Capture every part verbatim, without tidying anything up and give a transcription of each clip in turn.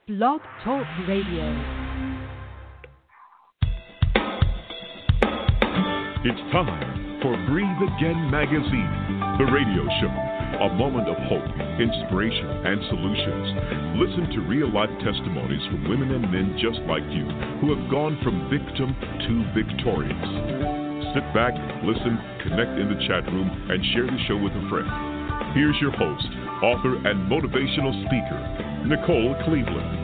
Blog Talk Radio. It's time for Breathe Again Magazine, the radio show. A moment of hope, inspiration, and solutions. Listen to real-life testimonies from women and men just like you who have gone from victim to victorious. Sit back, listen, connect in the chat room, and share the show with a friend. Here's your host, author, and motivational speaker, Nicole Cleveland.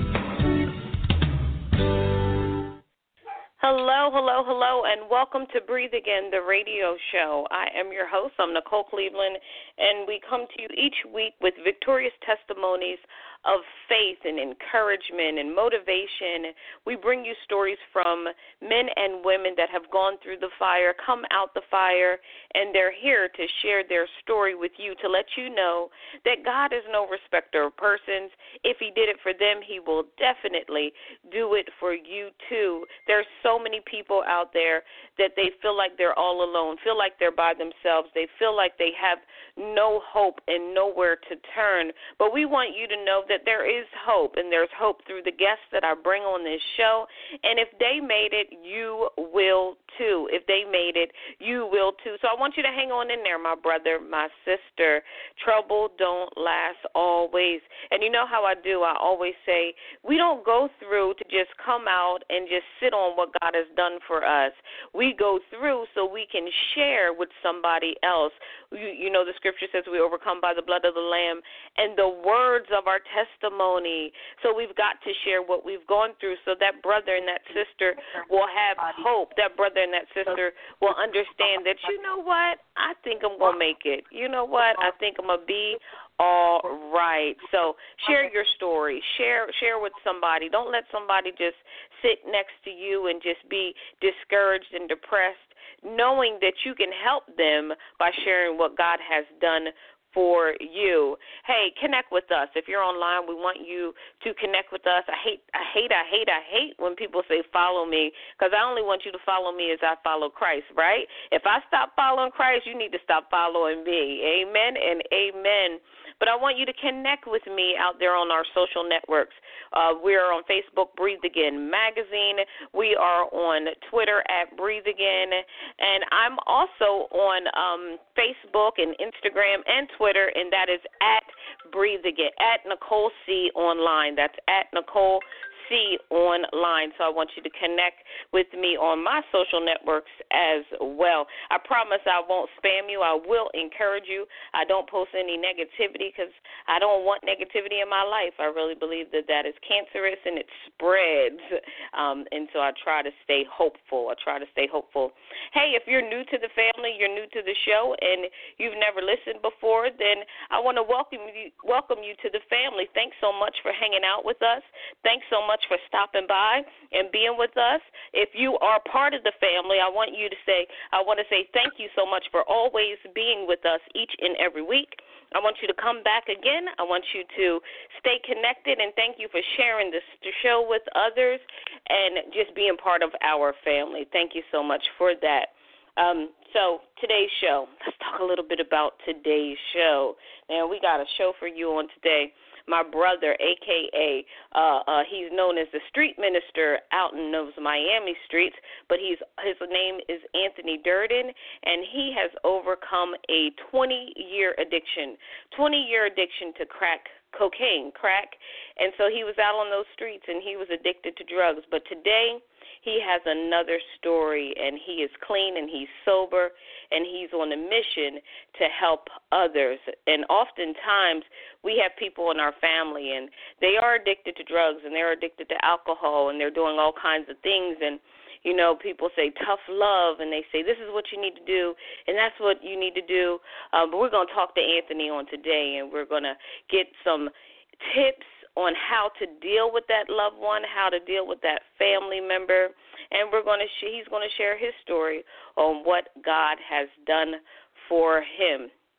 Hello, hello, hello, and welcome to Breathe Again, the radio show. I am your host. I'm Nicole Cleveland, and we come to you each week with victorious testimonies of faith and encouragement and motivation. We bring you stories from men and women that have gone through the fire, come out the fire, and they're here to share their story with you, to let you know that God is no respecter of persons. If he did it for them, he will definitely do it for you too. There's so many people out there that they feel like they're all alone, feel like they're by themselves. They feel like they have no hope and nowhere to turn. But we want you to know that there is hope, and there's hope through the guests that I bring on this show. And if they made it, you will too. If they made it, you will too. So I want you to hang on in there, my brother, my sister. Trouble don't last always. And you know how I do. I always say we don't go through to just come out and just sit on what God has done for us. We go through so we can share with somebody else. You, you know, the scripture says we overcome by the blood of the Lamb and the words of our testimony. So we've got to share what we've gone through so that brother and that sister will have hope. That brother and that sister will understand that, you know what, I think I'm going to make it. You know what, I think I'm going to be all right. So share your story. Share share with somebody. Don't let somebody just sit next to you and just be discouraged and depressed, knowing that you can help them by sharing what God has done for you. Hey, connect with us. If you're online, we want you to connect with us. I hate, I hate, I hate, I hate when people say follow me, because I only want you to follow me as I follow Christ, right? If I stop following Christ, you need to stop following me. Amen and amen. But I want you to connect with me out there on our social networks. Uh, we are on Facebook, Breathe Again Magazine. We are on Twitter at Breathe Again. And I'm also on um, Facebook and Instagram and Twitter, and that is at Breathe Again, at Nicole C. Online. That's at Nicole C. Online. So I want you to connect with me on my social networks as well. I promise I won't spam you. I will encourage you. I don't post any negativity because I don't want negativity in my life. I really believe that that is cancerous and it spreads. Um, and so I try to stay hopeful. I try to stay hopeful. Hey, if you're new to the family, you're new to the show, and you've never listened before, then I want to welcome you, welcome you to the family. Thanks so much for hanging out with us. Thanks so much for stopping by and being with us. If you are part of the family, I want you to say, I want to say thank you so much for always being with us each and every week. I want you to come back again. I want you to stay connected, and thank you for sharing this show with others and just being part of our family. Thank you so much for that. Um, so today's show, let's talk a little bit about today's show. Now, we got a show for you on today. My brother, a k a. Uh, uh, he's known as the street minister out in those Miami streets, but he's his name is Anthony Durden, and he has overcome a twenty-year addiction, twenty-year addiction to crack cocaine, crack. And so he was out on those streets, and he was addicted to drugs. But today he has another story, and he is clean, and he's sober, and he's on a mission to help others. And oftentimes we have people in our family, and they are addicted to drugs, and they're addicted to alcohol, and they're doing all kinds of things. And, you know, people say tough love, and they say this is what you need to do, and that's what you need to do. Um, but we're going to talk to Anthony on today, and we're going to get some tips on how to deal with that loved one, how to deal with that family member, and we're going to sh- he's going to share his story on what God has done for him.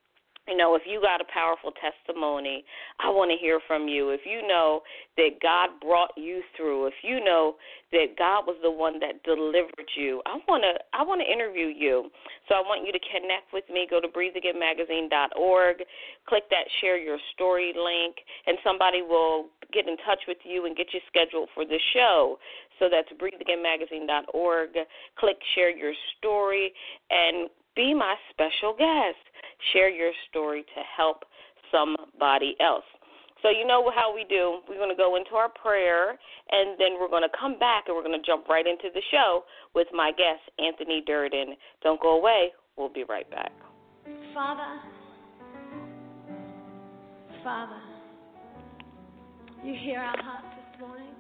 You know, if you got a powerful testimony, I want to hear from you. If you know that God brought you through, if you know that God was the one that delivered you, I want to I want to interview you. So I want you to connect with me. Go to breathe again magazine dot org, click that share your story link, and somebody will get in touch with you and get you scheduled for the show. So that's breathe again magazine dot org. Click share your story and be my special guest. Share your story to help somebody else. So you know how we do. We're going to go into our prayer, and then we're going to come back, and we're going to jump right into the show with my guest, Anthony Durden. Don't go away. We'll be right back. Father, Father, you hear our hearts this morning.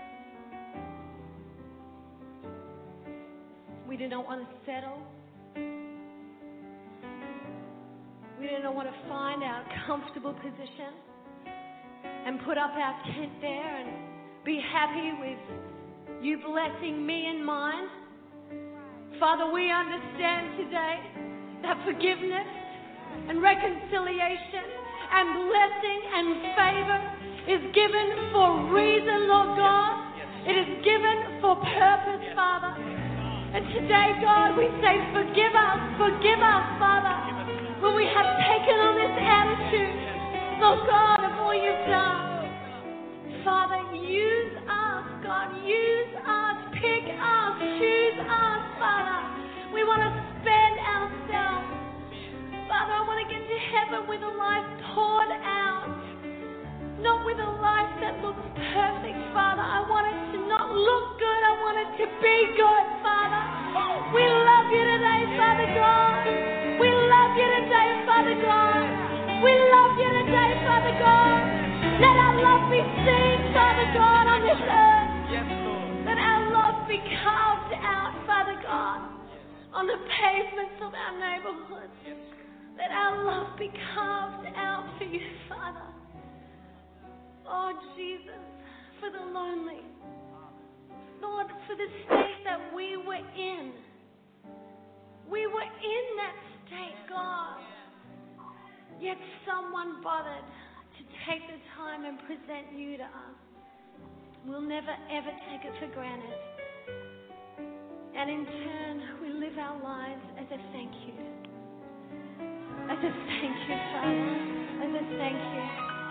We do not want to settle. We do not want to find our comfortable position and put up our tent there and be happy with you blessing me and mine. Father, we understand today that forgiveness and reconciliation and blessing and favor is given for a reason, Lord God. It is given for purpose, Father. And today, God, we say, forgive us, forgive us, Father, when we have taken on this attitude, Lord God, of all you've done. Father, use us, God, use us, pick us, choose us, Father. We want to spend ourselves. Father, I want to get to heaven with a life poured out, not with a life that looks perfect, Father. I want it to not look good, I want it to be good, Father. We love you today, Father God. We love you today, Father God. We love you today, Father God. Let our love be seen, Father God, on this earth. Yes, Lord. Let our love be carved out, Father God, on the pavements of our neighborhoods. Yes. Let our love be carved out for you, Father. Oh, Jesus, for the lonely. Lord, for the state that we were in. We were in that state, God. Yet someone bothered to take the time and present you to us. We'll never, ever take it for granted. And in turn, we live our lives as a thank you. As a thank you, Father. As a thank you.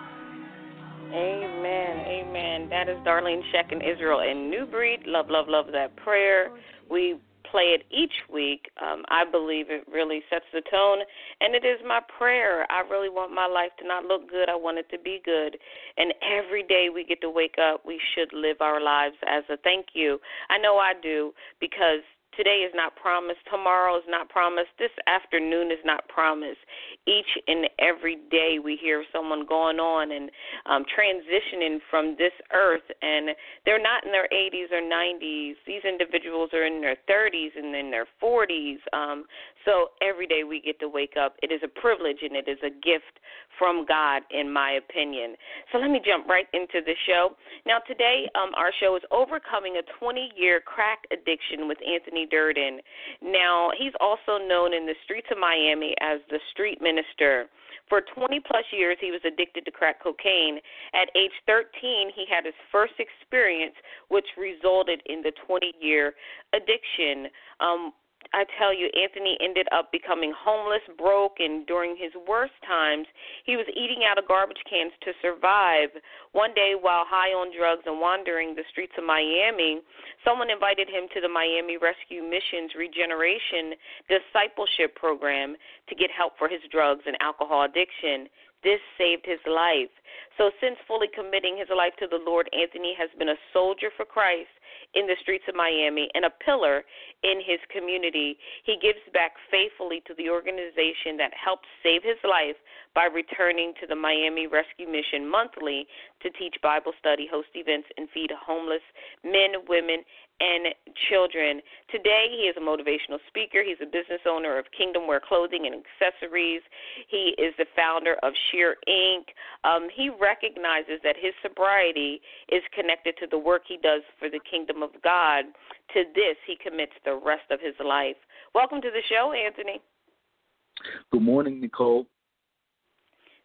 Amen, amen. That is Darlene Sheck and Israel and New Breed. Love, love, love that prayer. We play it each week. Um, I believe it really sets the tone, and it is my prayer. I really want my life to not look good. I want it to be good. And every day we get to wake up, we should live our lives as a thank you. I know I do, because today is not promised. Tomorrow is not promised. This afternoon is not promised. Each and every day we hear someone going on and um, transitioning from this earth, and they're not in their eighties or nineties. These individuals are in their thirties and in their forties. Um, so every day we get to wake up. It is a privilege, and it is a gift from God, in my opinion. So let me jump right into the show. Now today um, our show is Overcoming a twenty-year Crack Addiction with Anthony Durden. Now, he's also known in the streets of Miami as the street minister. For twenty-plus years, he was addicted to crack cocaine. At age thirteen, he had his first experience, which resulted in the twenty-year addiction. Um, I tell you, Anthony ended up becoming homeless, broke, and during his worst times, he was eating out of garbage cans to survive. One day, while high on drugs and wandering the streets of Miami, someone invited him to the Miami Rescue Mission's Regeneration Discipleship Program to get help for his drugs and alcohol addiction. This saved his life. So since fully committing his life to the Lord, Anthony has been a soldier for Christ in the streets of Miami and a pillar in his community. He gives back faithfully to the organization that helped save his life by returning to the Miami Rescue Mission monthly to teach Bible study, host events, and feed homeless men, women, and children. Today, he is a motivational speaker. He's a business owner of Kingdom Wear Clothing and Accessories. He is the founder of Sheer Incorporated. Um, he recognizes that his sobriety is connected to the work he does for the kingdom of God. To this, he commits the rest of his life. Welcome to the show, Anthony. Good morning, Nicole.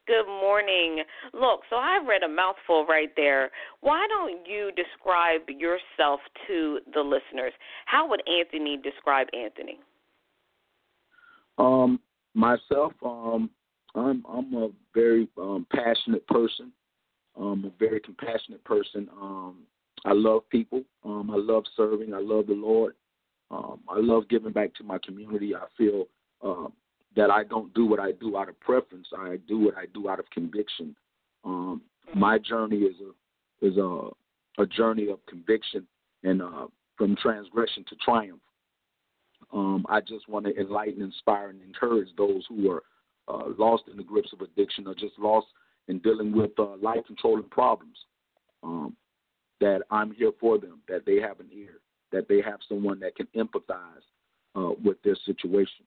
Good morning. Look, so I read a mouthful right there. Why don't you describe yourself to the listeners? How would Anthony describe Anthony? Um, myself, um, I'm I'm a very um, passionate person. I'm a very compassionate person. Um, I love people. Um, I love serving. I love the Lord. Um, I love giving back to my community. I feel uh, that I don't do what I do out of preference. I do what I do out of conviction. Um, my journey is a is a, a journey of conviction and uh, from transgression to triumph. Um, I just want to enlighten, inspire, and encourage those who are uh, lost in the grips of addiction or just lost in dealing with uh, life-controlling problems, um, that I'm here for them, that they have an ear, that they have someone that can empathize uh, with their situation.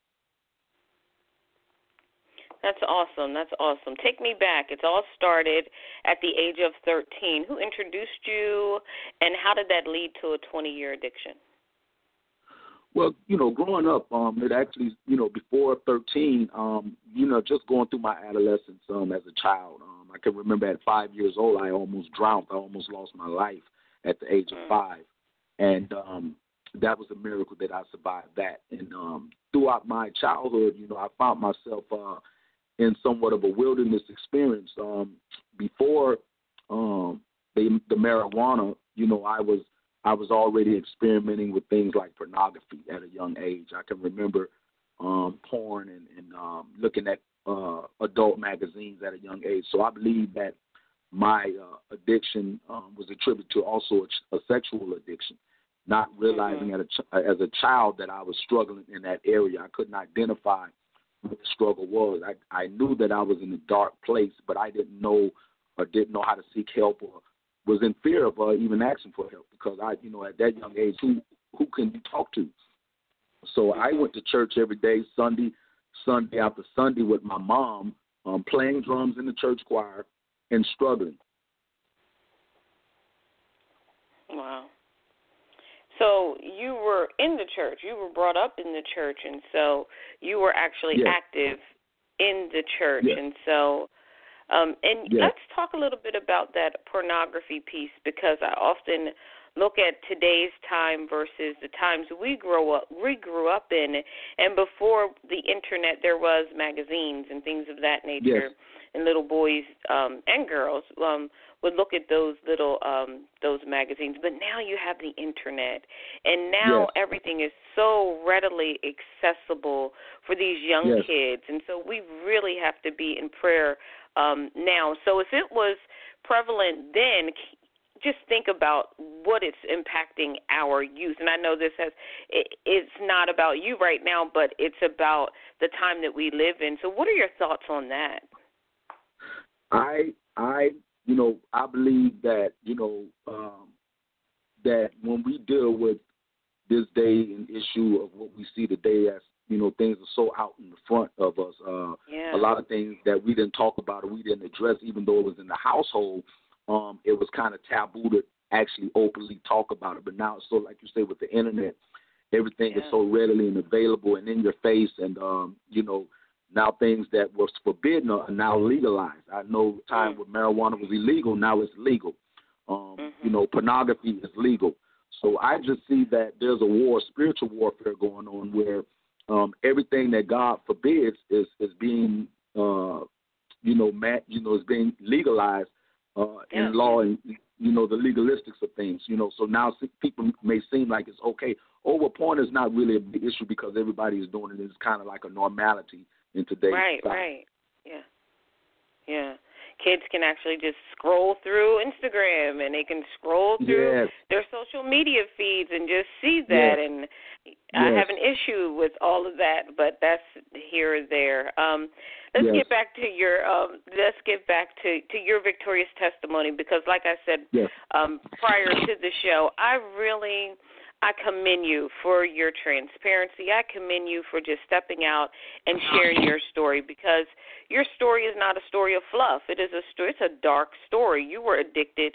That's awesome. That's awesome. Take me back. It's all started at the age of thirteen. Who introduced you, and how did that lead to a twenty-year addiction? Well, you know, growing up, um, it actually, you know, before thirteen, um, you know, just going through my adolescence um, as a child, um, I can remember at five years old, I almost drowned. I almost lost my life at the age of five. And um, that was a miracle that I survived that. And um, throughout my childhood, you know, I found myself uh, in somewhat of a wilderness experience. Um, before um, the, the marijuana, you know, I was I was already experimenting with things like pornography at a young age. I can remember um, porn and, and um, looking at uh, adult magazines at a young age. So I believe that my uh, addiction um, was attributed to also a, a sexual addiction, not realizing mm-hmm. at a ch- as a child that I was struggling in that area. I couldn't identify what the struggle was. I, I knew that I was in a dark place, but I didn't know or didn't know how to seek help or was in fear of uh, even asking for help because I, you know, at that young age, who who can you talk to? So I went to church every day, Sunday, Sunday after Sunday with my mom, um, playing drums in the church choir and struggling. Wow. So you were in the church. You were brought up in the church, and so you were actually yes. active in the church. Yes. And so Um, and yes. let's talk a little bit about that pornography piece because I often look at today's time versus the times we grow up, we grew up in. And before the internet, there was magazines and things of that nature, yes. and little boys um, and girls um, would look at those little um, those magazines. But now you have the internet, and now yes. everything is so readily accessible for these young yes. kids. And so we really have to be in prayer um, now. So if it was prevalent then, just think about what it's impacting our youth. And I know this has it, it's not about you right now, but it's about the time that we live in. So what are your thoughts on that? I I you know I believe that you know um, that when we deal with this day and issue of what we see today as you know things are so out in the front of us. Uh, yeah. A lot of things that we didn't talk about or we didn't address, even though it was in the household. Um, it was kind of taboo to actually openly talk about it. But now, so like you say, with the internet, everything yeah. is so readily and available and in your face. And, um, you know, now things that was forbidden are now legalized. I know the time mm-hmm. when marijuana was illegal, now it's legal. Um, mm-hmm. You know, pornography is legal. So I just see that there's a war, spiritual warfare going on where um, everything that God forbids is, is being, uh, you know, mat, you know, is being legalized. Uh, yeah. in law and, you know, the legalistics of things, you know. So now people may seem like it's okay. Oh, well, porn is not really a big issue because everybody is doing it. It's kind of like a normality in today's Right, society. right. Yeah. Yeah. Kids can actually just scroll through Instagram and they can scroll through yes. their social media feeds and just see that. Yes. And yes. I have an issue with all of that, but that's here or there. Um, let's yes. get back to your um, let's get back to, to your victorious testimony because, like I said yes. um, prior to the show, I really I commend you for your transparency. I commend you for just stepping out and sharing your story because your story is not a story of fluff. It is a story. It's a dark story. You were addicted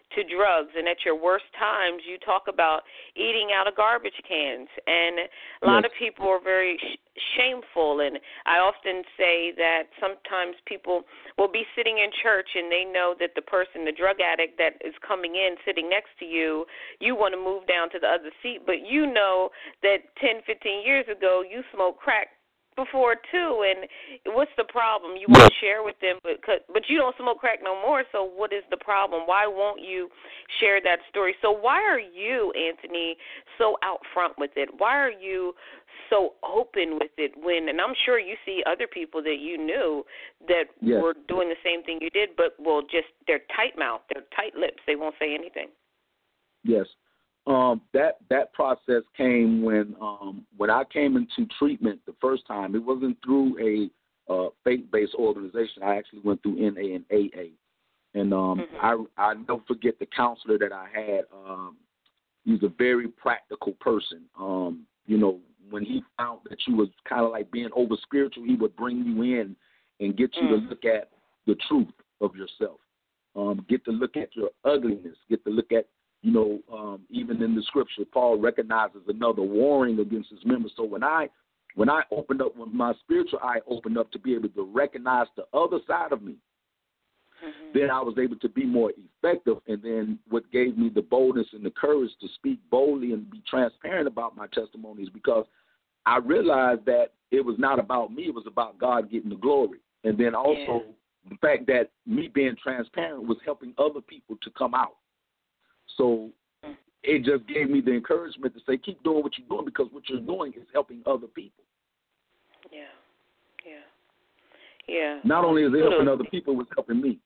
to drugs, and at your worst times, you talk about eating out of garbage cans. And a lot yes. of people are very sh- shameful, and I often say that sometimes people will be sitting in church and they know that the person, the drug addict that is coming in, sitting next to you, you want to move down to the other seat, but you know that ten, fifteen years ago you smoked crack before too, and what's the problem? You want to share with them, but but you don't smoke crack no more, so what is the problem? Why won't you share that story? So why are you, Anthony, so out front with it? Why are you so open with it when, and I'm sure you see other people that you knew that yes. were doing the same thing you did, but, well, just they're tight-mouthed, they're tight-lips, they won't say anything. Yes. Um, that that process came when um, when I came into treatment the first time. It wasn't through a uh, faith-based organization. I actually went through N A and A A, and um, mm-hmm. I I never forget the counselor that I had. Um, he was a very practical person. Um, you know, when he found that you was kind of like being over spiritual, he would bring you in and get you mm. to look at the truth of yourself. Um, get to look at your ugliness. Get to look at You know, um, even in the scripture, Paul recognizes another warring against his members. So when I when I opened up, when my spiritual eye opened up to be able to recognize the other side of me, mm-hmm. then I was able to be more effective. And then what gave me the boldness and the courage to speak boldly and be transparent about my testimonies, because I realized that it was not about me. It was about God getting the glory. And then also yeah. the fact that me being transparent was helping other people to come out. So it just gave me the encouragement to say, keep doing what you're doing, because what you're doing is helping other people. Yeah, yeah, yeah. Not only is it helping other people, it's helping me.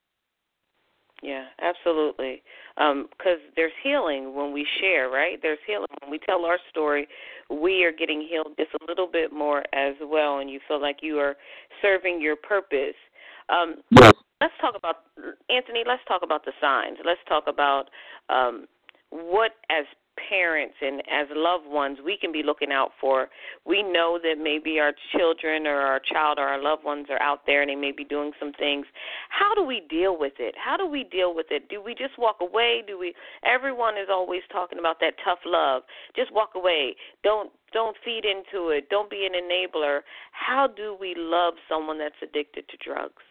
Yeah, absolutely. Because um, there's healing when we share, right? There's healing. When we tell our story, we are getting healed just a little bit more as well, and you feel like you are serving your purpose. Um, yes. Let's talk about, Anthony, let's talk about the signs. Let's talk about um, what, as parents and as loved ones, we can be looking out for. We know that maybe our children or our child or our loved ones are out there and they may be doing some things. How do we deal with it? How do we deal with it? Do we just walk away? Do we? Everyone is always talking about that tough love. Just walk away. Don't don't feed into it. Don't be an enabler. How do we love someone that's addicted to drugs?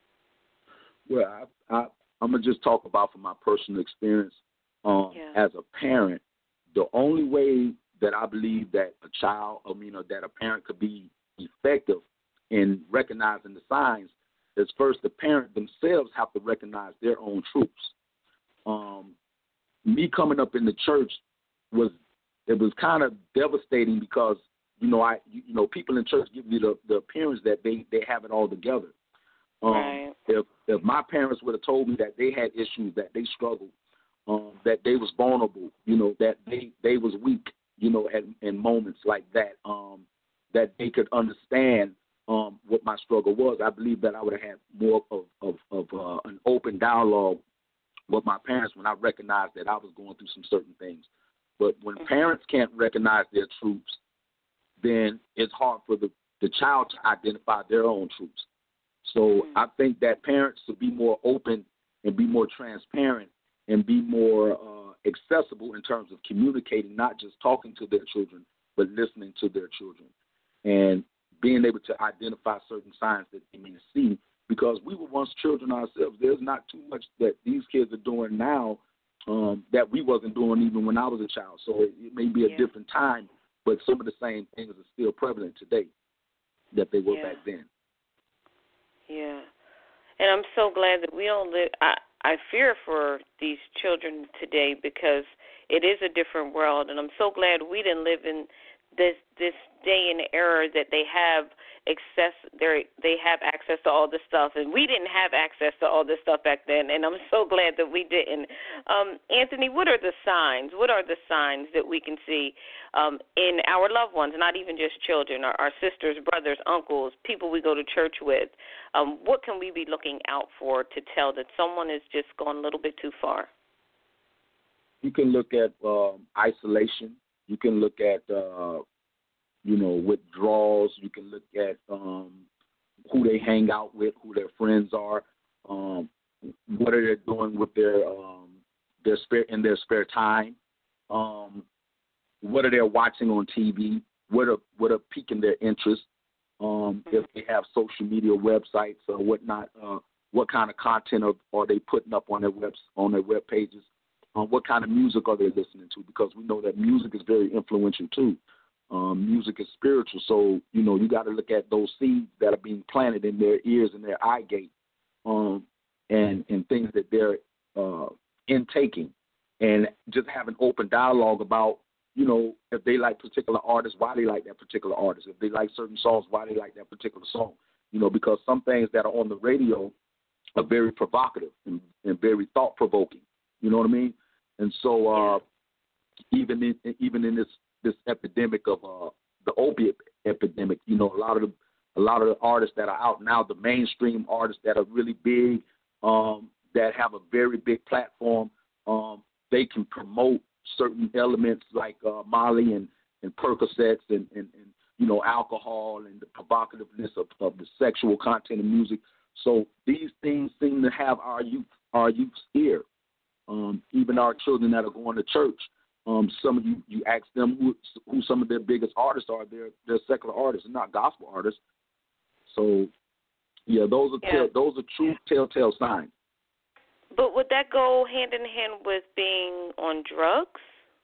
Well, I, I, I'm going to just talk about from my personal experience. Um, yeah. As a parent, the only way that I believe that a child, I mean, or that a parent could be effective in recognizing the signs is first the parent themselves have to recognize their own truths. Um, me coming up in the church was, it was kind of devastating because, you know, I, you, you know, people in church give you the, the appearance that they, they have it all together. Um, right. If if my parents would have told me that they had issues, that they struggled, um, that they was vulnerable, you know, that they, they was weak, you know, at, in moments like that, um, that they could understand um, what my struggle was, I believe that I would have had more of of, of uh, an open dialogue with my parents when I recognized that I was going through some certain things. But when parents can't recognize their truths, then it's hard for the, the child to identify their own truths. So mm-hmm. I think that parents should be more open and be more transparent and be more uh, accessible in terms of communicating, not just talking to their children, but listening to their children and being able to identify certain signs that they may see, because we were once children ourselves. There's not too much that these kids are doing now um, that we wasn't doing even when I was a child. So it, it may be a yeah. different time, but some of the same things are still prevalent today that they were yeah. back then. Yeah, and I'm so glad that we don't live. I, I fear for these children today because it is a different world, and I'm so glad we didn't live in this this day and era that they have access. They they have access to all this stuff, and we didn't have access to all this stuff back then. And I'm so glad that we didn't. Um, Anthony, what are the signs? What are the signs that we can see um, in our loved ones? Not even just children, our, our sisters, brothers, uncles, people we go to church with. Um, what can we be looking out for to tell that someone has just gone a little bit too far? You can look at um, isolation. You can look at, uh, you know, withdrawals. You can look at um, who they hang out with, who their friends are, um, what are they doing with their um, their spare in their spare time. Um, what are they watching on T V? What are what are piquing their interest? Um, if they have social media websites or whatnot, uh, what kind of content are, are they putting up on their webs on their web pages? Um, what kind of music are they listening to? Because we know that music is very influential too. Um, music is spiritual, so you know you got to look at those seeds that are being planted in their ears and their eye gate, um, and and things that they're uh, intaking, and just have an open dialogue about, you know, if they like particular artists, why they like that particular artist. If they like certain songs, why they like that particular song. You know, because some things that are on the radio are very provocative and, and very thought provoking. You know what I mean? And so uh, even in, even in this this epidemic of uh, the opiate epidemic, you know, a lot of the a lot of the artists that are out now, the mainstream artists that are really big, um, that have a very big platform, um, they can promote certain elements like uh, Molly and, and Percocets and, and, and, you know, alcohol and the provocativeness of, of the sexual content of music. So these things seem to have our youth, our youth's ear. Um, even our children that are going to church, um, some of you, you ask them who, who some of their biggest artists are. They're, they're secular artists and not gospel artists. So, yeah, those are yeah. Tell, those are true telltale signs. But would that go hand in hand with being on drugs?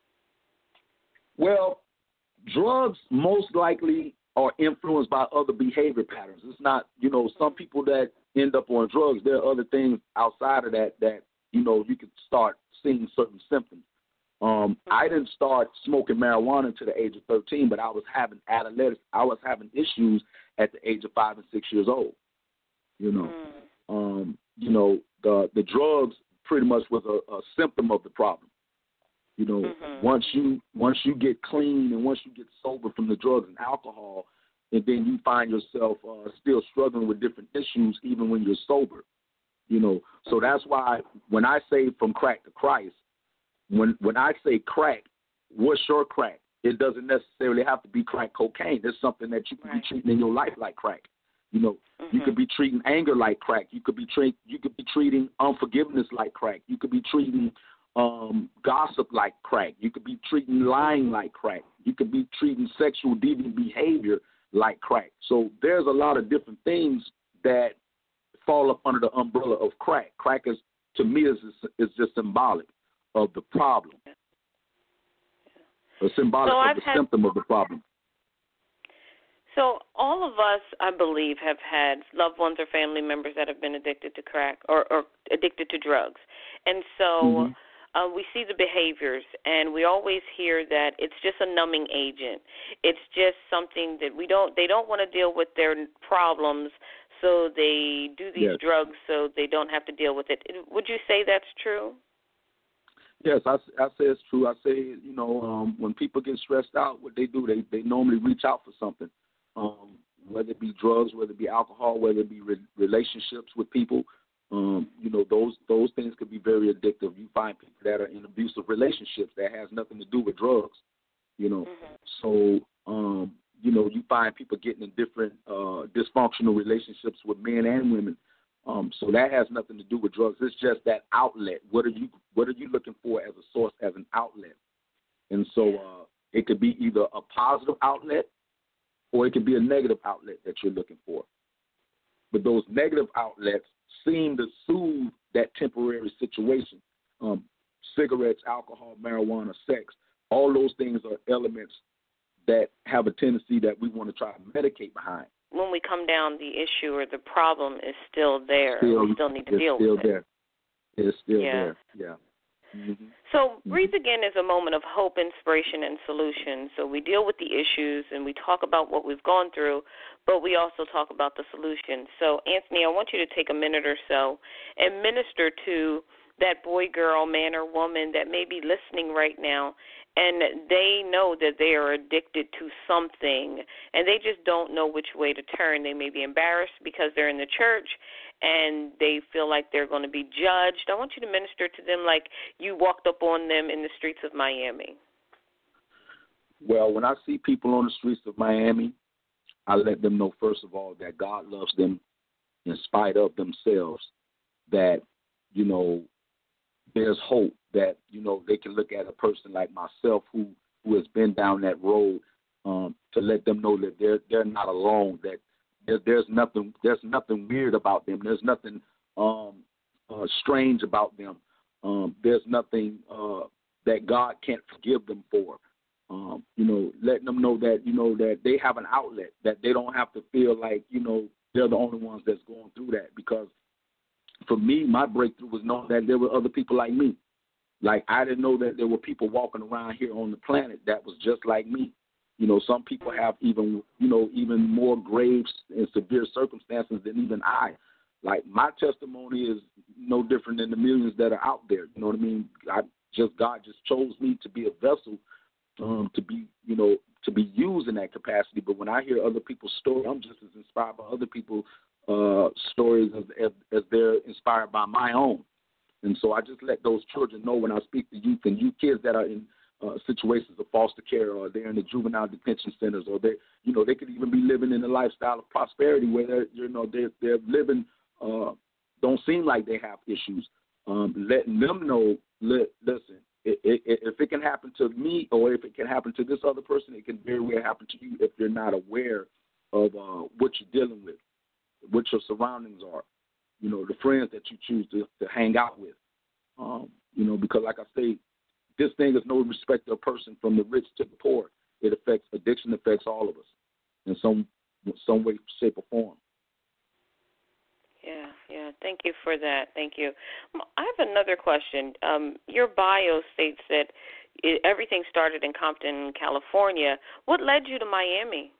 Well, drugs most likely are influenced by other behavior patterns. It's not, you know, some people that end up on drugs, there are other things outside of that that, you know, you could start seeing certain symptoms. Um, I didn't start smoking marijuana until the age of thirteen, but I was having adolescence. I was having issues at the age of five and six years old. You know, mm. um, you know, the the drugs pretty much was a, a symptom of the problem. You know, mm-hmm. once you once you get clean and once you get sober from the drugs and alcohol, and then you find yourself uh, still struggling with different issues even when you're sober. You know, so that's why when I say from crack to Christ, when when I say crack, what's your crack? It doesn't necessarily have to be crack cocaine. It's something that you can right. be treating in your life like crack. You know, mm-hmm. you could be treating anger like crack. You could be treat you could be treating unforgiveness like crack. You could be treating um, gossip like crack. You could be treating lying like crack. You could be treating sexual deviant behavior like crack. So there's a lot of different things that fall up under the umbrella of crack. Crack is, to me, is is just symbolic of the problem. A symbolic so of I've the had, symptom of the problem. So all of us, I believe, have had loved ones or family members that have been addicted to crack or, or addicted to drugs. And so mm-hmm. uh, we see the behaviors, and we always hear that it's just a numbing agent. It's just something that we don't, they don't want to deal with their problems, so they do these yes. drugs so they don't have to deal with it. Would you say that's true? Yes, I, I say it's true. I say, you know, um, when people get stressed out, what they do, they, they normally reach out for something, um, whether it be drugs, whether it be alcohol, whether it be re- relationships with people. Um, you know, those those things could be very addictive. You find people that are in abusive relationships that has nothing to do with drugs, you know. Mm-hmm. So, um, you know, you find people getting in different uh, dysfunctional relationships with men and women. Um, so that has nothing to do with drugs. It's just that outlet. What are you What are you looking for as a source, as an outlet? And so uh, it could be either a positive outlet or it could be a negative outlet that you're looking for. But those negative outlets seem to soothe that temporary situation. Um, cigarettes, alcohol, marijuana, sex, all those things are elements that have a tendency that we want to try to medicate behind. When we come down, the issue or the problem is still there. Still, we still need to deal with there. it. It's still yeah. there. Yeah. Mm-hmm. So mm-hmm. Breathe Again is a moment of hope, inspiration, and solution. So we deal with the issues and we talk about what we've gone through, but we also talk about the solution. So, Anthony, I want you to take a minute or so and minister to that boy, girl, man, or woman that may be listening right now, and they know that they are addicted to something, and they just don't know which way to turn. They may be embarrassed because they're in the church, and they feel like they're going to be judged. I want you to minister to them like you walked up on them in the streets of Miami. Well, when I see people on the streets of Miami, I let them know, first of all, that God loves them in spite of themselves, that, you know, there's hope that, you know, they can look at a person like myself who, who has been down that road, um, to let them know that they're they're not alone, that there, there's nothing there's nothing weird about them. There's nothing um, uh, strange about them. Um, there's nothing uh, that God can't forgive them for. Um, you know, letting them know that, you know, that they have an outlet, that they don't have to feel like, you know, they're the only ones that's going through that. Because for me, my breakthrough was knowing that there were other people like me. Like, I didn't know that there were people walking around here on the planet that was just like me. You know, some people have even, you know, even more grave and severe circumstances than even I. Like, my testimony is no different than the millions that are out there. You know what I mean? I just, God just chose me to be a vessel, um, to be, you know, to be used in that capacity. But when I hear other people's stories, I'm just as inspired by other people's uh, stories as, as, as they're inspired by my own. And so I just let those children know when I speak to youth and youth kids that are in uh, situations of foster care, or they're in the juvenile detention centers, or they, you know, they could even be living in a lifestyle of prosperity where they're, you know, they're, they're living, uh, don't seem like they have issues. Um, letting them know, li- listen, it, it, if it can happen to me, or if it can happen to this other person, it can very well happen to you if you're not aware of uh, what you're dealing with, what your surroundings are. You know, the friends that you choose to, to hang out with. Um, you know, because like I say, this thing is no respect of person from the rich to the poor. It affects, addiction affects all of us in some some way, shape, or form. Yeah, yeah. Thank you for that. Thank you. I have another question. Um, your bio states that it, everything started in Compton, California. What led you to Miami?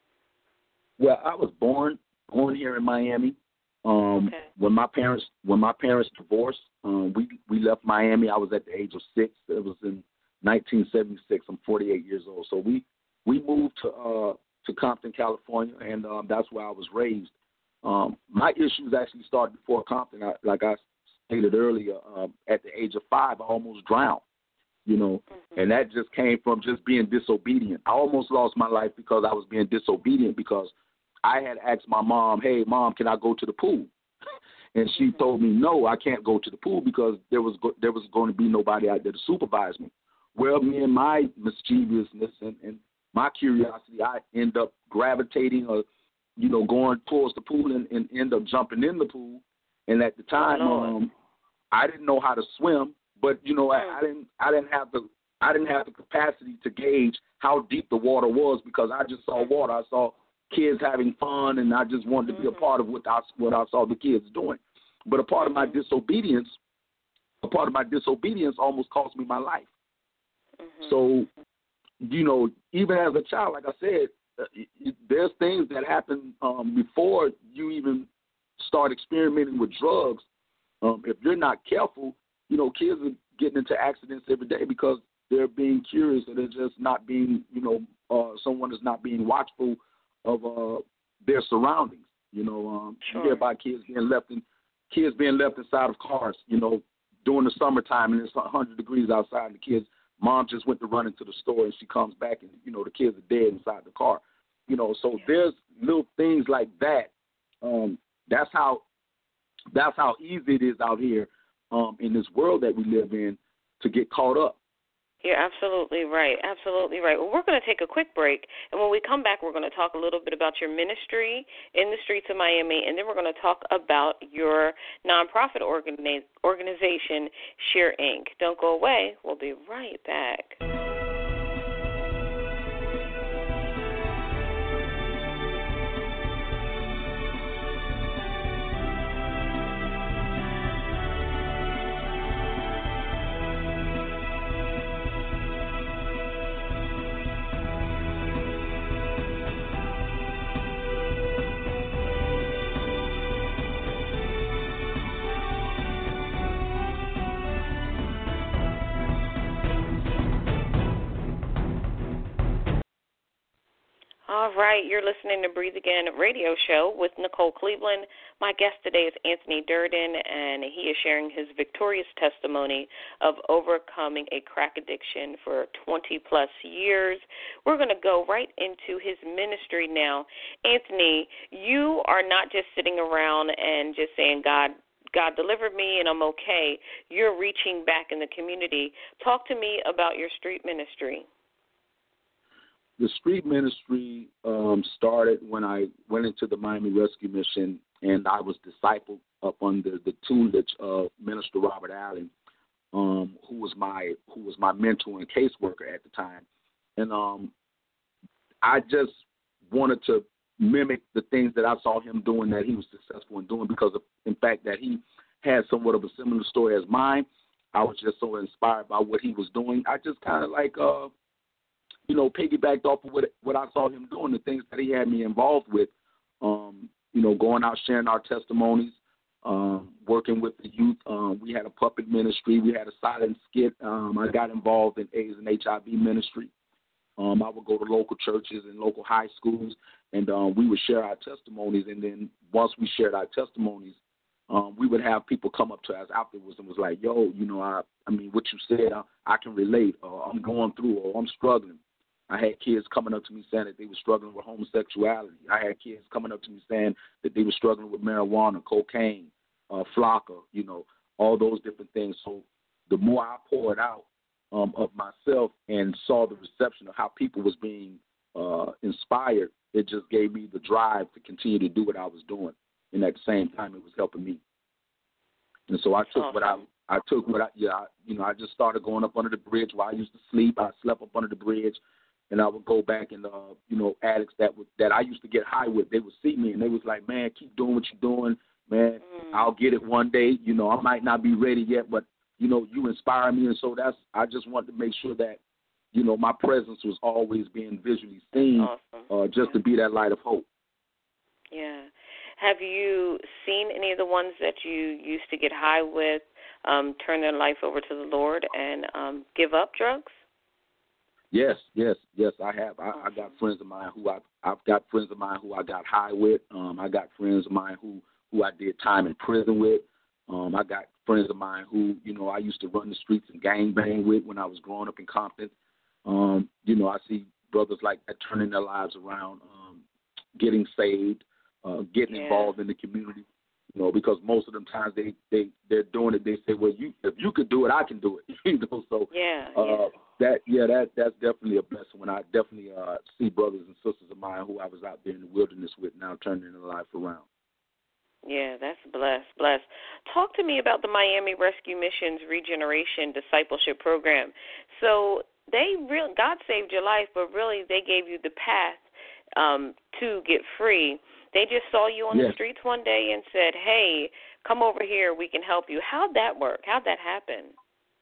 Well, I was born born here in Miami. Um, okay. When my parents when my parents divorced, um, we we left Miami. I was at the age of six. It was in nineteen seventy-six. I'm forty-eight years old. So we we moved to uh, to Compton, California, and um, that's where I was raised. Um, my issues actually started before Compton. I, like I stated earlier, um, at the age of five, I almost drowned. You know, mm-hmm. and that just came from just being disobedient. I almost lost my life because I was being disobedient because I had asked my mom, hey, Mom, can I go to the pool? And she mm-hmm. told me, no, I can't go to the pool because there was go- there was going to be nobody out there to supervise me. Well, me and my mischievousness and, and my curiosity, I end up gravitating or, you know, going towards the pool and, and end up jumping in the pool. And at the time, oh, um, I didn't know how to swim, but, you know, I, I didn't I didn't have the I didn't have the capacity to gauge how deep the water was because I just saw water. I saw kids having fun, and I just wanted to be a part of what I, what I saw the kids doing. But a part of my disobedience, a part of my disobedience almost cost me my life. Mm-hmm. So, you know, even as a child, like I said, uh, there's things that happen um, before you even start experimenting with drugs. Um, if you're not careful, you know, kids are getting into accidents every day because they're being curious and they're just not being, you know, uh, someone is not being watchful of uh, their surroundings. You know, um, sure. You hear about kids being left in kids being left inside of cars, you know, during the summertime and it's one hundred degrees outside and the kids, mom just went to run into the store and she comes back and, you know, the kids are dead inside the car. You know, so yeah. There's little things like that. Um, that's how that's how easy it is out here um, in this world that we live in to get caught up. You're absolutely right. Absolutely right. Well, we're going to take a quick break, and when we come back, we're going to talk a little bit about your ministry in the streets of Miami, and then we're going to talk about your nonprofit organi- organization, Share Incorporated. Don't go away. We'll be right back. All right, you're listening to Breathe Again radio show with Nicole Cleveland. My guest today is Anthony Durden, and he is sharing his victorious testimony of overcoming a crack addiction for twenty-plus years. We're going to go right into his ministry now. Anthony, you are not just sitting around and just saying, God, God delivered me and I'm okay, you're reaching back in the community. Talk to me about your street ministry. The street ministry um, started when I went into the Miami Rescue Mission, and I was discipled up under the tutelage of Minister Robert Allen, um, who was my who was my mentor and caseworker at the time. And um, I just wanted to mimic the things that I saw him doing that he was successful in doing, because of, in fact, that he had somewhat of a similar story as mine. I was just so inspired by what he was doing. I just kind of like, uh, you know, piggybacked off of what, what I saw him doing, the things that he had me involved with, um, you know, going out, sharing our testimonies, um, working with the youth. Um, we had a puppet ministry. We had a silent skit. Um, I got involved in AIDS and H I V ministry. Um, I would go to local churches and local high schools, and um, we would share our testimonies. And then once we shared our testimonies, um, we would have people come up to us afterwards and was like, yo, you know, I, I mean, what you said, I, I can relate, or I'm going through, or I'm struggling. I had kids coming up to me saying that they were struggling with homosexuality. I had kids coming up to me saying that they were struggling with marijuana, cocaine, uh, flocka, you know, all those different things. So the more I poured out um, of myself and saw the reception of how people was being uh, inspired, it just gave me the drive to continue to do what I was doing. And at the same time, it was helping me. And so I took what I I took what I yeah I, you know I just started going up under the bridge where I used to sleep. I slept up under the bridge. And I would go back and, uh, you know, addicts that would, that I used to get high with, they would see me and they was like, man, keep doing what you're doing, man. Mm. I'll get it one day. You know, I might not be ready yet, but, you know, you inspire me. And so that's, I just wanted to make sure that, you know, my presence was always being visually seen, awesome. uh, just yeah. to be that light of hope. Yeah. Have you seen any of the ones that you used to get high with um, turn their life over to the Lord and um, give up drugs? Yes, yes, yes, I have. I, I got friends of mine who I, I've got friends of mine who I got high with. Um, I got friends of mine who, who I did time in prison with. Um, I got friends of mine who, you know, I used to run the streets and gangbang with when I was growing up in Compton. Um, you know, I see brothers like that turning their lives around, um, getting saved, uh, getting yeah. involved in the community. You know, because most of them times they, they, they're doing it, they say, well, you if you could do it, I can do it. you know, so yeah, uh, yeah. that yeah, that that's definitely a blessing when I definitely uh, see brothers and sisters of mine who I was out there in the wilderness with now turning their life around. Yeah, that's blessed, blessed. Talk to me about the Miami Rescue Mission's Regeneration Discipleship Program. So they really, God saved your life, but really they gave you the path um, to get free. They just saw you on yes. the streets one day and said, hey, come over here, we can help you. How'd that work? How'd that happen?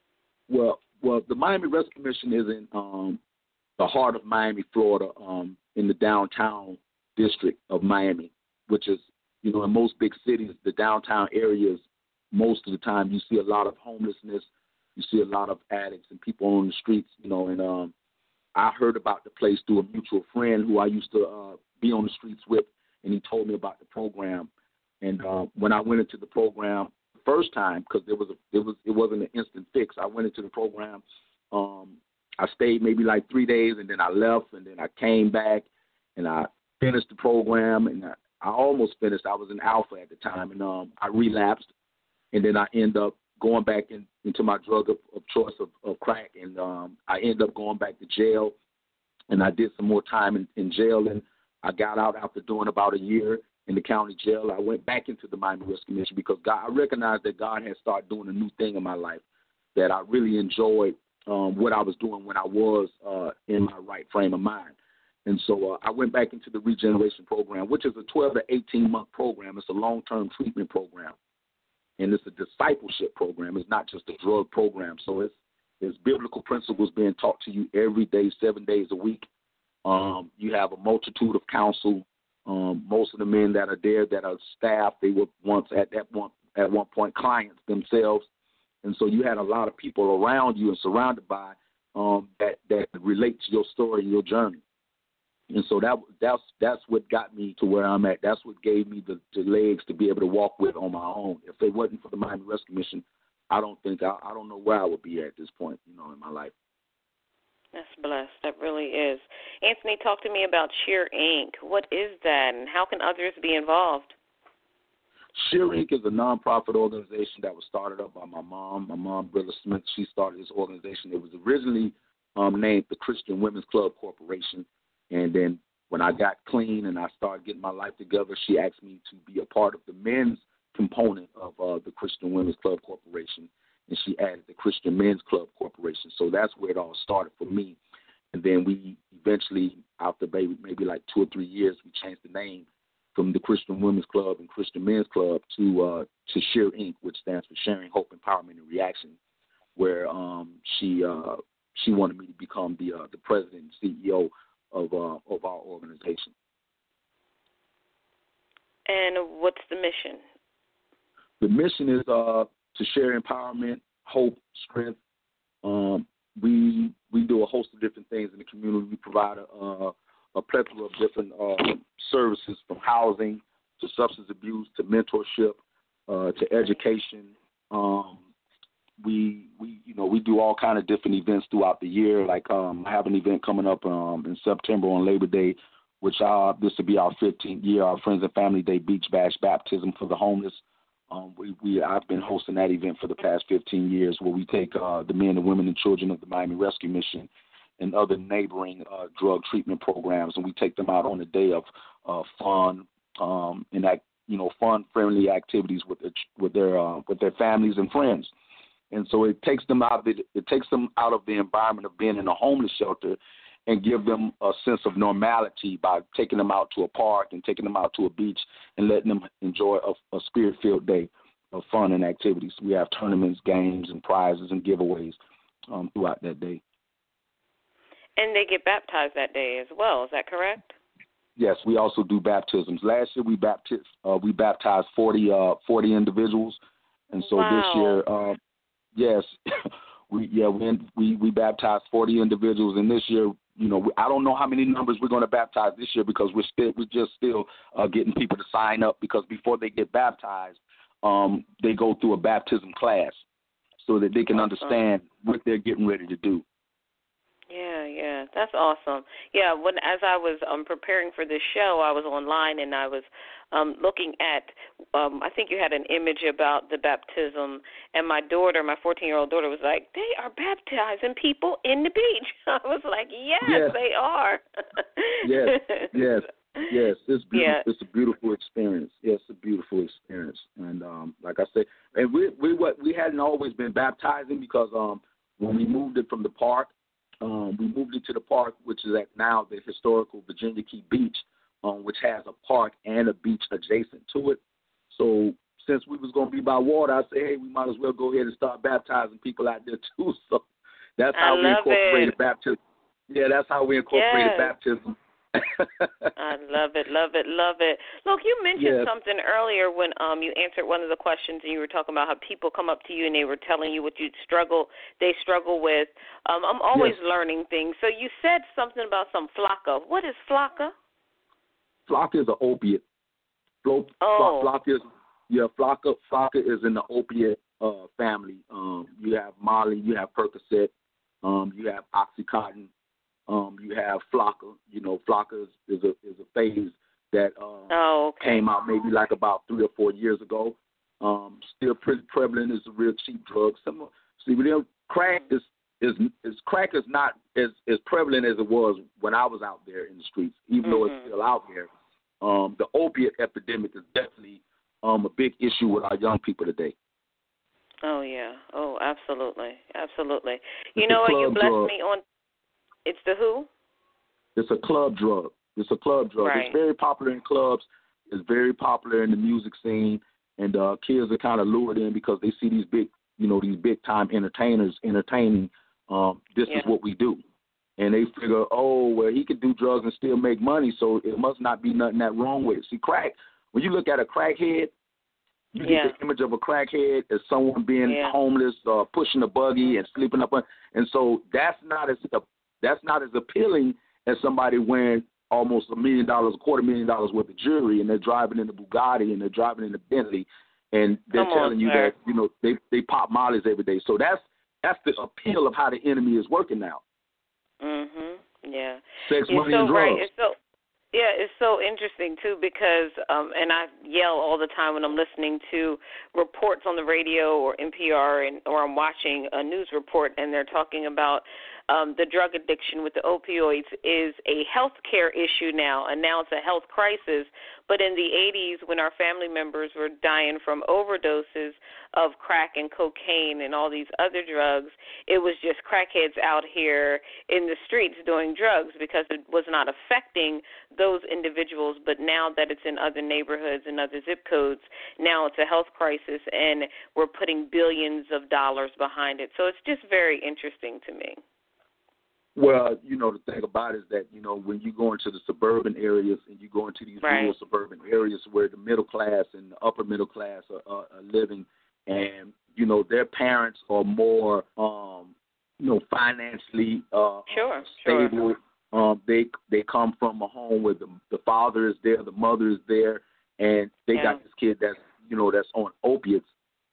Well, well, the Miami Rescue Mission is in um, the heart of Miami, Florida, um, in the downtown district of Miami, which is, you know, in most big cities, the downtown areas, most of the time you see a lot of homelessness, you see a lot of addicts and people on the streets, you know, and um, I heard about the place through a mutual friend who I used to uh, be on the streets with, and he told me about the program. And uh, when I went into the program the first time, because there was a, it was it wasn't an instant fix. I went into the program. Um, I stayed maybe like three days, and then I left, and then I came back, and I finished the program, and I, I almost finished. I was in Alpha at the time, and um, I relapsed, and then I ended up going back in, into my drug of, of choice of, of crack, and um, I ended up going back to jail, and I did some more time in, in jail, and I got out after doing about a year in the county jail. I went back into the Miami Rescue Mission because God, I recognized that God had started doing a new thing in my life, that I really enjoyed um, what I was doing when I was uh, in my right frame of mind. And so uh, I went back into the regeneration program, which is a twelve to eighteen-month program. It's a long-term treatment program, and it's a discipleship program. It's not just a drug program. So it's, it's biblical principles being taught to you every day, seven days a week. Um, you have a multitude of counsel. Um, most of the men that are there that are staff, they were once at that one at one point clients themselves, and so you had a lot of people around you and surrounded by um, that that relate to your story, your journey. And so that that's that's what got me to where I'm at. That's what gave me the, the legs to be able to walk with on my own. If it wasn't for the Miami Rescue Mission, I don't think I, I don't know where I would be at this point, you know, in my life. That's blessed. That really is. Anthony, talk to me about Cheer Incorporated. What is that, and how can others be involved? Share Incorporated is a nonprofit organization that was started up by my mom. My mom, Brilla Smith, she started this organization. It was originally um, named the Christian Women's Club Corporation. And then when I got clean and I started getting my life together, she asked me to be a part of the men's component of uh, the Christian Women's Club Corporation. And she added the Christian Men's Club Corporation. So that's where it all started for me. And then we eventually, after maybe, maybe like two or three years, we changed the name from the Christian Women's Club and Christian Men's Club to uh, to Share Incorporated, which stands for Sharing Hope, Empowerment, and Reaction, where um, she uh, she wanted me to become the uh, the president and C E O of uh, of our organization. And what's the mission? The mission is uh, to share empowerment, hope, strength. Um, we we do a host of different things in the community. We provide a, uh, a plethora of different uh, services, from housing to substance abuse to mentorship uh, to education. Um, we we you know we do all kind of different events throughout the year. Like um, I have an event coming up um, in September on Labor Day, which uh, this will be our fifteenth year. Our Friends and Family Day Beach Bash Baptism for the Homeless. Um, we, we I've been hosting that event for the past fifteen years, where we take uh, the men and women and children of the Miami Rescue Mission and other neighboring uh, drug treatment programs, and we take them out on a day of uh, fun um, and act, you know, fun-friendly activities with their, with their uh, with their families and friends. And so it takes them out of the, it takes them out of the environment of being in a homeless shelter, and give them a sense of normality by taking them out to a park and taking them out to a beach and letting them enjoy a, a spirit-filled day of fun and activities. We have tournaments, games, and prizes and giveaways um, throughout that day. And they get baptized that day as well. Is that correct? Yes, we also do baptisms. Last year we baptized uh, we baptized forty uh, forty individuals, and so wow. this year, uh, yes, we yeah we, we we baptized forty individuals, and this year, you know, I don't know how many numbers we're going to baptize this year, because we're still we're just still uh, getting people to sign up, because before they get baptized, um, they go through a baptism class so that they can awesome. understand what they're getting ready to do. Yeah, yeah, that's awesome. Yeah, when as I was um, preparing for this show, I was online and I was um, looking at. Um, I think you had an image about the baptism, and my daughter, my fourteen-year-old daughter, was like, "They are baptizing people in the beach." I was like, "Yes, yes. they are." yes, yes, yes. It's beautiful. Yeah. It's a beautiful experience. Yes, it's a beautiful experience. And um, like I said, and we we what we hadn't always been baptizing, because um, when we moved it from the park. Um, we moved it to the park, which is at now the historical Virginia Key Beach, um, which has a park and a beach adjacent to it. So since we was going to be by water, I said, hey, we might as well go ahead and start baptizing people out there too. So that's how I we love incorporated it. baptism. Yeah, that's how we incorporated yes. baptism. I love it, love it, love it. Look, you mentioned yes. something earlier when um you answered one of the questions, and you were talking about how people come up to you and they were telling you what you struggle, they struggle with. Um, I'm always yes. learning things. So you said something about some flocka. What is flocka? Flocka is an opiate. Flo- oh. Flocka is yeah. Flocka Flocka is in the opiate uh, family. Um, you have Molly, you have Percocet, um, you have OxyContin. Um, you have Flocka. You know, Flocka is, is a is a phase that um, oh, okay. came out maybe like about three or four years ago. Um, still pretty prevalent. It's a real cheap drug. Some see, but then crack is is is crack is not as as prevalent as it was when I was out there in the streets. Even mm-hmm. though it's still out there, um, the opiate epidemic is definitely um, a big issue with our young people today. Oh yeah. Oh, absolutely, absolutely. It's you know what? You blessed drug. me on. It's the who? It's a club drug. It's a club drug. Right. It's very popular in clubs. It's very popular in the music scene, and uh, kids are kind of lured in because they see these big, you know, these big time entertainers entertaining. Um, this yeah. is what we do, and they figure, oh, well, he could do drugs and still make money, so it must not be nothing that wrong with it. See, crack. When you look at a crackhead, you yeah. get the image of a crackhead as someone being yeah. homeless, uh, pushing a buggy and sleeping up, on, and so that's not as That's not as appealing as somebody wearing almost a million dollars, a quarter million dollars worth of jewelry, and they're driving in the Bugatti and they're driving in the Bentley, and they're Come telling on, you sir. that you know they they pop mollies every day. So that's that's the appeal of how the enemy is working now. Mhm. Yeah. Sex, You're money, so and drugs. right. It's so Yeah, it's so interesting, too, because, um, and I yell all the time when I'm listening to reports on the radio or N P R and or I'm watching a news report and they're talking about um, the drug addiction with the opioids is a health care issue now, and now it's a health crisis. But in the eighties, when our family members were dying from overdoses of crack and cocaine and all these other drugs, it was just crackheads out here in the streets doing drugs because it was not affecting those individuals. But now that it's in other neighborhoods and other zip codes, now it's a health crisis, and we're putting billions of dollars behind it. So it's just very interesting to me. Well, you know, the thing about it is that, you know, when you go into the suburban areas and you go into these right. rural suburban areas where the middle class and the upper middle class are, are, are living, and, you know, their parents are more, um, you know, financially uh, sure, stable. Sure. Um, they they come from a home where the, the father is there, the mother is there, and they yeah. got this kid that's, you know, that's on opiates.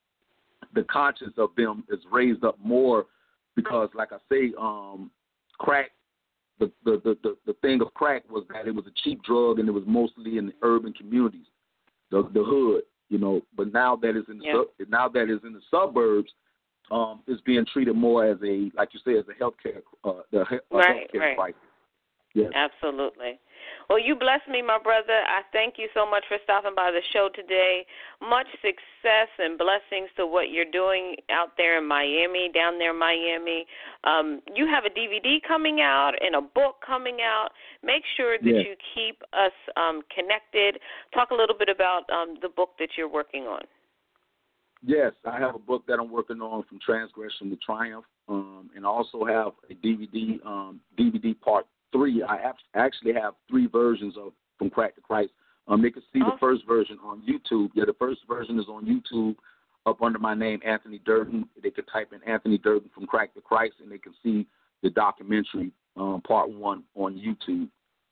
The conscience of them is raised up more because, like I say, um, crack, the, the, the, the, the thing of crack was that it was a cheap drug and it was mostly in the urban communities, the the hood, you know. But now that it's in the yeah. sub, now that it's in the suburbs, um, it's being treated more as a, like you said, as a healthcare, uh, the a right, healthcare right. crisis. Yes. Absolutely. Well, you bless me, my brother. I thank you so much for stopping by the show today. Much success and blessings to what you're doing out there in Miami, down there in Miami. Um, you have a D V D coming out and a book coming out. Make sure that yes. you keep us um, connected. Talk a little bit about um, the book that you're working on. Yes, I have a book that I'm working on, From Transgression to Triumph, um, and I also have a D V D, um, D V D part three. I actually have three versions of From Crack to Christ. Um, they can see awesome. the first version on YouTube. Yeah, the first version is on YouTube up under my name, Anthony Durden. They can type in Anthony Durden From Crack to Christ, and they can see the documentary, um, part one, on YouTube.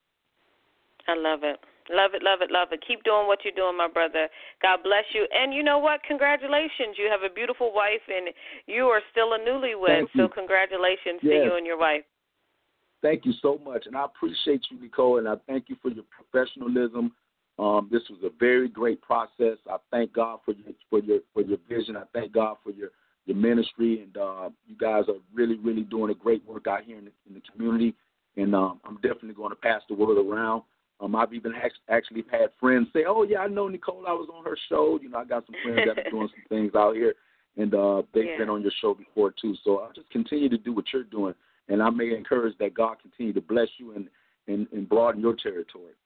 I love it. Love it, love it, love it. Keep doing what you're doing, my brother. God bless you. And you know what? Congratulations. You have a beautiful wife, and you are still a newlywed. So congratulations yes. to you and your wife. Thank you so much. And I appreciate you, Nicole, and I thank you for your professionalism. Um, this was a very great process. I thank God for your for your for your vision. I thank God for your, your ministry, and uh, you guys are really, really doing a great work out here in the, in the community. And um, I'm definitely going to pass the word around. Um, I've even actually had friends say, "Oh yeah, I know Nicole. I was on her show." You know, I got some friends that are doing some things out here, and uh, they've yeah. been on your show before too. So I just continue to do what you're doing, and I may encourage that God continue to bless you and and, and broaden your territory.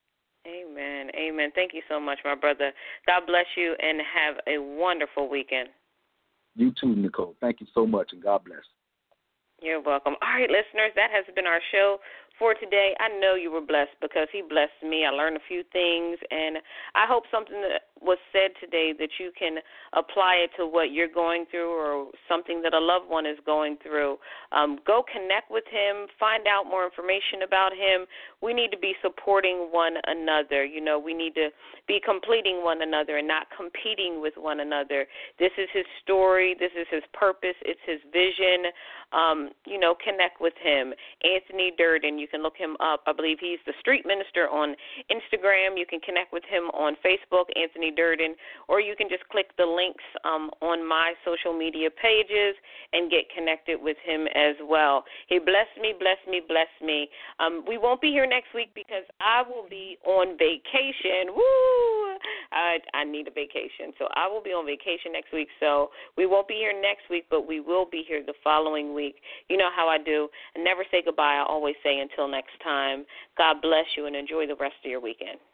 Amen. Amen. Thank you so much, my brother. God bless you, and have a wonderful weekend. You too, Nicole. Thank you so much, and God bless. You're welcome. All right, listeners, that has been our show for today. I know you were blessed because he blessed me. I learned a few things, and I hope something that was said today that you can apply it to what you're going through or something that a loved one is going through. Um, go connect with him. Find out more information about him. We need to be supporting one another. You know, we need to be completing one another and not competing with one another. This is his story. This is his purpose. It's his vision. Um, you know, connect with him. Anthony Durden. You can look him up. I believe he's the street minister on Instagram. You can connect with him on Facebook, Anthony Durden, or you can just click the links um, on my social media pages and get connected with him as well. He blessed me, blessed me, blessed me. Um, we won't be here next week because I will be on vacation. Woo! I, I need a vacation. So I will be on vacation next week. So we won't be here next week, but we will be here the following week. You know how I do. I never say goodbye. I always say until next time. God bless you and enjoy the rest of your weekend.